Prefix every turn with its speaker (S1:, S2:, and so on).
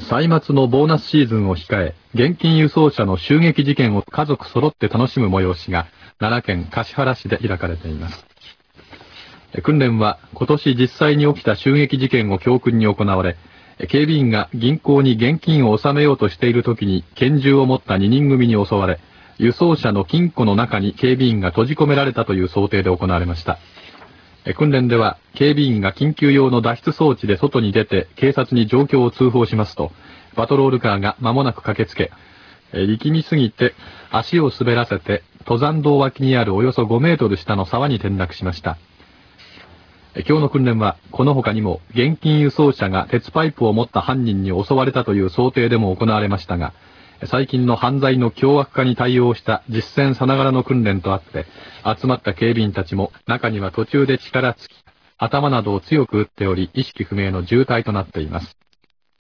S1: 歳末のボーナスシーズンを控え、現金輸送車の襲撃事件を家族揃って楽しむ催しが、奈良県橿原市で開かれています。訓練は今年実際に起きた襲撃事件を教訓に行われ、警備員が銀行に現金を納めようとしている時に拳銃を持った2人組に襲われ、輸送車の金庫の中に警備員が閉じ込められたという想定で行われました。訓練では警備員が緊急用の脱出装置で外に出て警察に状況を通報しますと、パトロールカーが間もなく駆けつけ、力みすぎて足を滑らせて登山道脇にあるおよそ5メートル下の沢に転落しました。今日の訓練はこの他にも現金輸送車が鉄パイプを持った犯人に襲われたという想定でも行われましたが、最近の犯罪の凶悪化に対応した実践さながらの訓練とあって、集まった警備員たちも中には途中で力尽き、頭などを強く打っており意識不明の重体となっています。